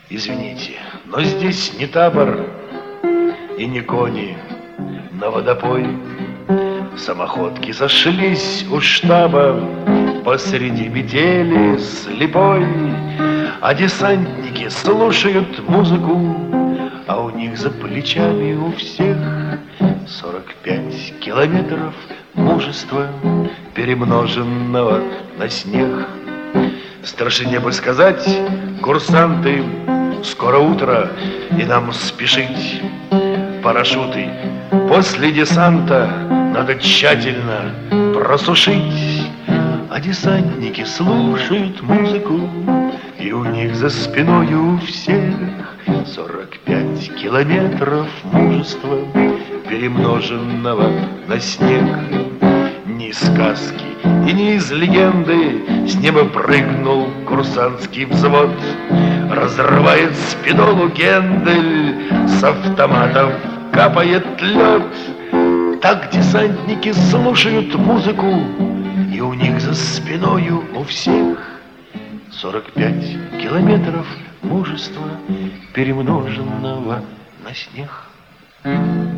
Извините, но здесь не табор и не кони на водопой. Самоходки сошлись у штаба посреди метели слепой, а десантники слушают музыку, а у них за плечами у всех 45 километров мужества, перемноженного на снег. Старшине бы сказать: курсанты, скоро утро, и нам спешить. Парашюты после десанта надо тщательно просушить. А десантники слушают музыку, и у них за спиной у всех 45 километров мужества, перемноженного на снег. Ни из сказки и ни из легенды с неба прыгнул курсантский взвод. Разрывает спидолу Гендель, с автоматов капает лед. Так десантники слушают музыку, и у них за спиною у всех 45 километров мужества, перемноженного на снег.